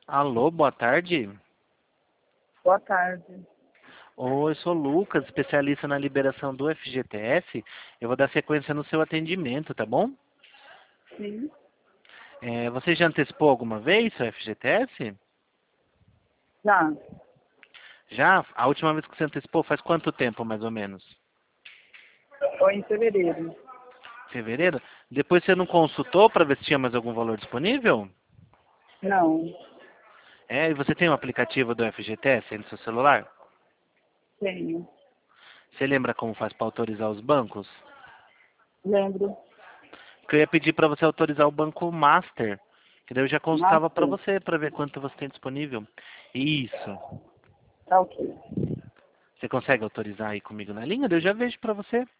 Alô, boa tarde. Boa tarde. Oi, sou Lucas, especialista na liberação do FGTS. Eu vou dar sequência no seu atendimento, tá bom? Sim. Você já antecipou alguma vez seu FGTS? Já. Já? A última vez que você antecipou faz quanto tempo, mais ou menos? Foi em fevereiro. Fevereiro? Depois você não consultou para ver se tinha mais algum valor disponível? Não. E você tem um aplicativo do FGTS aí no seu celular? Tenho. Você lembra como faz para autorizar os bancos? Lembro. Porque eu ia pedir para você autorizar o Banco Master, que daí eu já consultava para Master. você, para ver quanto você tem disponível. Isso. Tá ok. Você consegue autorizar aí comigo na linha? Daí eu já vejo para você.